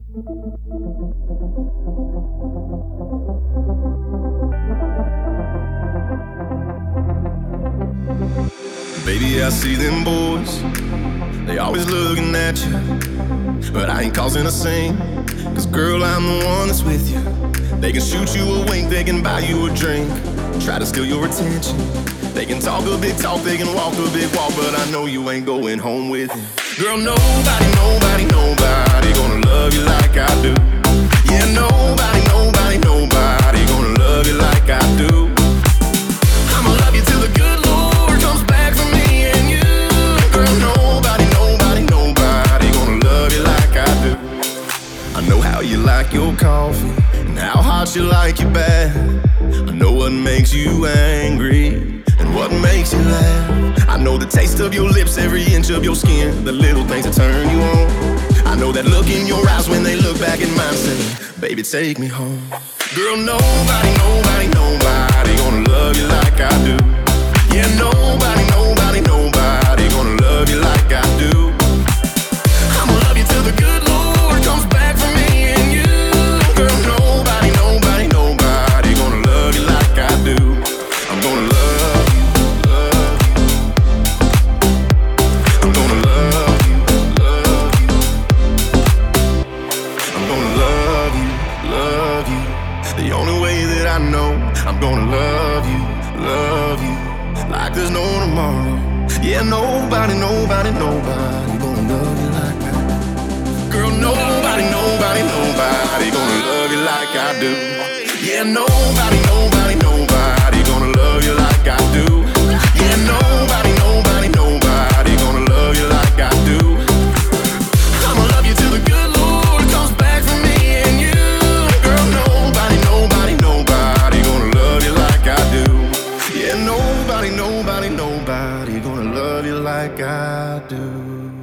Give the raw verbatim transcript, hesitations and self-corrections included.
Baby, I see them boys, they always looking at you, but I ain't causing a scene, cause girl, I'm the one that's with you. They can shoot you a wink, they can buy you a drink, try to steal your attention. They can talk a big talk, they can walk a big walk, but I know you ain't going home with it. Girl, nobody, nobody, nobody gonna love you like I do. Yeah, nobody, nobody, nobody gonna love you like I do. I'ma love you till the good Lord comes back for me and you. Girl, nobody, nobody, nobody gonna love you like I do. I know how you like your coffee and how hot you like your bath. I know what makes you angry and what makes you laugh. I know the taste of your lips, every inch of your skin, the little things that turn you on. I know that look in your eyes when they look back at mine, saying, baby, take me home. Girl, nobody, nobody, nobody gonna love you like I do. Yeah, nobody, nobody, nobody gonna love you like I do. I'ma love you till the good Lord comes back for me and you. Girl, nobody, nobody, nobody gonna love you like I do. I'm gonna love you, love you. I'm gonna love you, love you. I'm gonna love you, love you. The only way that I know, I'm gonna love you, love you, like there's no tomorrow. Yeah, nobody, nobody, nobody gonna love you like I do. Girl, nobody, nobody, nobody gonna love you like I do. Yeah, nobody, nobody, nobody gonna love you like I do. Yeah, nobody, nobody, nobody gonna love you like I do. I'ma love you till the good Lord comes back for me and you. Girl, nobody, nobody, nobody gonna love you like I do. Yeah, nobody, nobody, nobody gonna love you like I do.